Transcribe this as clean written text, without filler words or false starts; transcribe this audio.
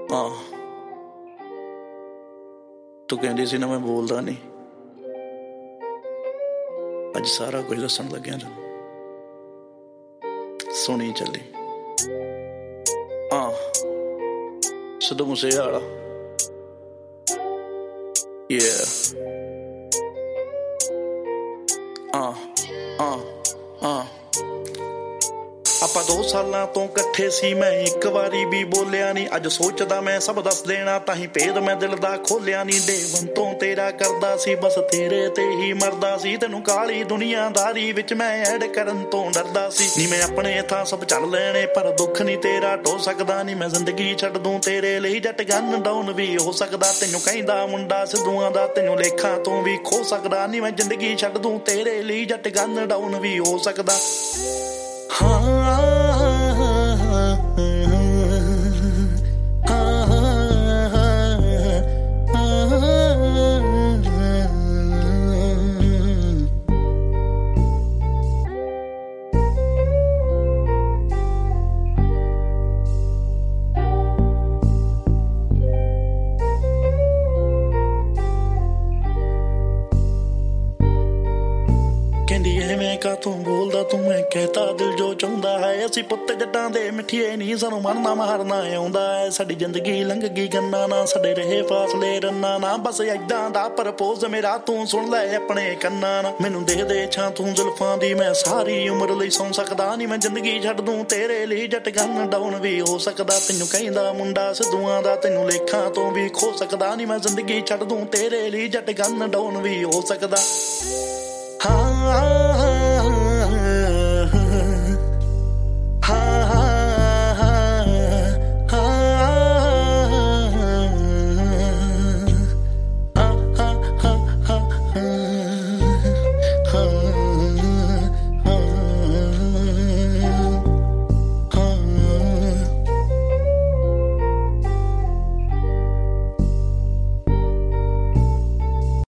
ਤੂੰ ਕਹਿੰਦੀ ਸੀ ਨਾ ਮੈਂ ਬੋਲਦਾ ਨਹੀਂ, ਅੱਜ ਸਾਰਾ ਕੁਝ ਦੱਸਣ ਲੱਗਿਆ ਤੈਨੂੰ, ਸੁਣੀ ਚੱਲੀ। ਸਿੱਧੂ ਮੂਸੇਵਾਲਾ ਆਪਾਂ 2 ਸਾਲਾਂ ਤੋਂ ਇਕੱਠੇ ਸੀ, ਮੈਂ ਇੱਕ ਵਾਰੀ ਵੀ ਬੋਲਿਆ ਨਹੀਂ। ਅੱਜ ਸੋਚਦਾ ਮੈਂ ਸਭ ਦੱਸ ਦੇਣਾ, ਤਾਂ ਹੀ ਭੇਦ ਮੈਂ ਦਿਲ ਦਾ ਖੋਲਿਆ ਨਹੀਂ। ਦੇਵਨ ਤੋਂ ਤੇਰਾ ਕਰਦਾ ਸੀ, ਬਸ ਤੇਰੇ ਤੇ ਹੀ ਮਰਦਾ ਸੀ। ਤੈਨੂੰ ਕਾਲੀ ਦੁਨੀਆਦਾਰੀ ਵਿੱਚ ਮੈਂ ਐਡ ਕਰਨ ਤੋਂ ਡਰਦਾ ਸੀ। ਨੀ ਮੈਂ ਆਪਣੇ ਥਾਂ ਸਭ ਚੱਲ ਲੈਣੇ, ਪਰ ਦੁੱਖ ਨਹੀਂ ਤੇਰਾ ਢੋ ਸਕਦਾ। ਨੀ ਮੈਂ ਜ਼ਿੰਦਗੀ ਛੱਡ ਦੂੰ ਤੇਰੇ ਲਈ, ਜੱਟ ਗਨ ਡਾਊਨ ਵੀ ਹੋ ਸਕਦਾ। ਤੈਨੂੰ ਕਹਿੰਦਾ ਮੁੰਡਾ ਸਿੱਧੂਆਂ ਦਾ, ਤੈਨੂੰ ਲੇਖਾਂ ਤੋਂ ਵੀ ਖੋ ਸਕਦਾ। ਨੀ ਮੈਂ ਜ਼ਿੰਦਗੀ ਛੱਡ ਦੂੰ ਤੇਰੇ ਲਈ, ਜੱਟ ਗਨ ਡਾਊਨ ਵੀ ਹੋ ਸਕਦਾ। ਕਹਿੰਦੀ ਐਵੇਂ ਕਾ ਤੂੰ ਬੋਲਦਾ ਤੂੰ, ਮੈਂ ਕਹਿਤਾ ਦਿਲ ਜੋ ਚਾਹੁੰਦਾ ਹੈ। ਅਸੀਂ ਪੁੱਤ ਜੱਟਾਂ ਦੇ ਮਿੱਠੀਏ ਨਹੀਂ, ਸਾਨੂੰ ਮਰਨਾ ਮਾਰਨਾ ਆਉਂਦਾ ਹੈ। ਸਾਡੀ ਜ਼ਿੰਦਗੀ ਲੰਘ ਗਈ ਗੰਨਾ ਨਾ, ਸਾਡੇ ਰਹੇ ਫਾਸਲੇ ਰੰਨਾ ਨਾ। ਬਸ ਏਦਾਂ ਦਾ ਪ੍ਰਪੋਜ਼ ਮੇਰਾ ਤੂੰ ਸੁਣ ਲੈ ਆਪਣੇ ਕੰਨਾਂ ਨਾ। ਮੈਨੂੰ ਦੇ ਦੇ ਛਾਂ ਤੂੰ ਜ਼ੁਲਫਾਂ ਦੀ, ਮੈਂ ਸਾਰੀ ਉਮਰ ਲਈ ਸੌਂ ਸਕਦਾ। ਨਹੀਂ ਮੈਂ ਜ਼ਿੰਦਗੀ ਛੱਡ ਦੂੰ ਤੇਰੇ ਲਈ, ਜੱਟ ਗਨ ਡਾਊਨ ਵੀ ਹੋ ਸਕਦਾ। ਤੈਨੂੰ ਕਹਿੰਦਾ ਮੁੰਡਾ ਸਿੱਧੂਆਂ ਦਾ, ਤੈਨੂੰ ਲੇਖਾਂ ਤੋਂ ਵੀ ਖੋ ਸਕਦਾ। ਨਹੀਂ ਮੈਂ ਜ਼ਿੰਦਗੀ ਛੱਡ ਦੂੰ ਤੇਰੇ ਲਈ, ਜੱਟ ਗਨ ਡਾਊਨ ਵੀ ਹੋ ਸਕਦਾ।